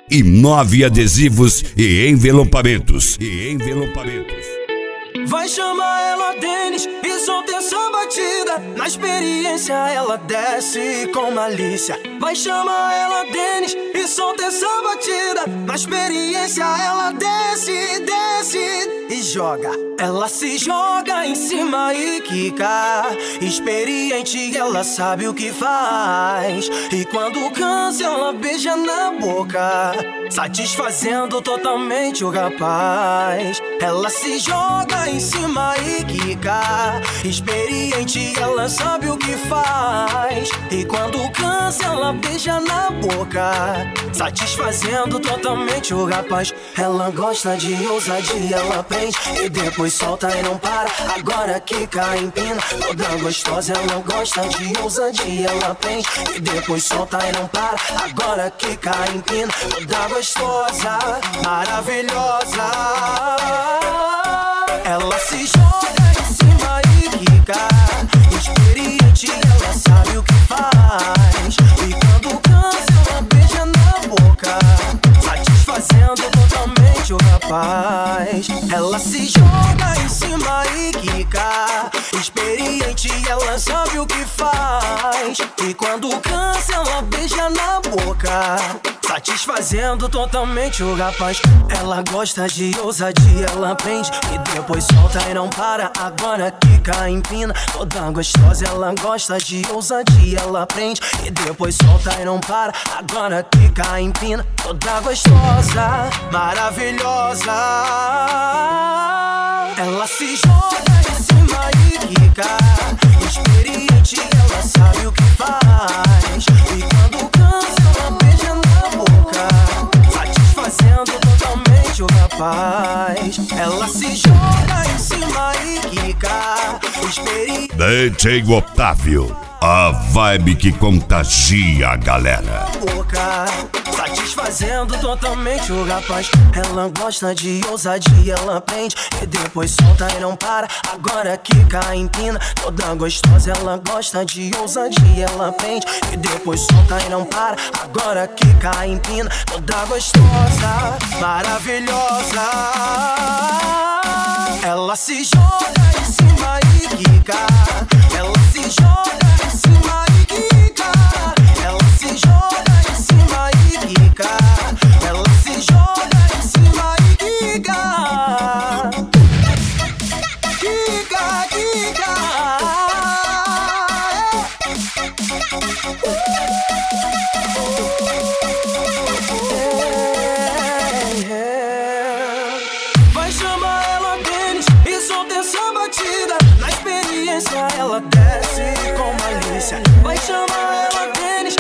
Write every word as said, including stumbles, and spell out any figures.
e nove adesivos e envelopamentos. E envelopamentos. Vai chamar ela Denis e solta essa batida. Na experiência ela desce com malícia. Vai chamar ela Denis e solta essa batida. Na experiência ela desce, desce e joga. Ela se joga em cima e quica. Experiente, ela sabe o que faz. E quando cansa, ela beija na boca, satisfazendo totalmente o rapaz. Ela se joga em cima e quica. Experiente, ela sabe o que faz. E quando cansa, ela beija na boca, satisfazendo totalmente o rapaz. Ela gosta de ousadia, ela prende e depois solta e não para. Agora quica, empina, toda gostosa. Ela gosta de ousadia, ela prende e depois solta e não para. Agora quica, empina, toda gostosa, maravilhosa. Ela se joga em cima e quica. Experiente, ela sabe o que faz. E quando cansa, ela beija na boca, satisfazendo totalmente o rapaz. Ela se joga em cima e quica. Experiente, ela sabe o que faz. E quando cansa, ela beija na boca, satisfazendo totalmente o rapaz. Ela gosta de ousadia, ela prende e depois solta e não para. Agora quica, empina, toda gostosa. Ela gosta de ousadia, ela prende e depois solta e não para. Agora quica, empina, toda gostosa, maravilhosa. Ela se joga em cima e quica. Experiente, ela sabe o que faz. E quando cansa, ela beija na boca, satisfazendo totalmente o rapaz. Ela se joga em cima e quica. Experiente. D J Otávio, a vibe que contagia a galera. Boca, satisfazendo totalmente o rapaz. Ela gosta de ousadia, ela prende e depois solta e não para. Agora quica, empina, toda gostosa. Ela gosta de ousadia, ela prende e depois solta e não para. Agora quica, empina, toda gostosa, maravilhosa. Ela se joga em cima e quica. Ela se joga em cima e quica. Ela se joga em cima e quica. Ela se joga em cima e quica. Quica, quica. Vai chamar ela Denis e solta essa batida. Na experiência ela desce com malícia. Vai chamar ela Denis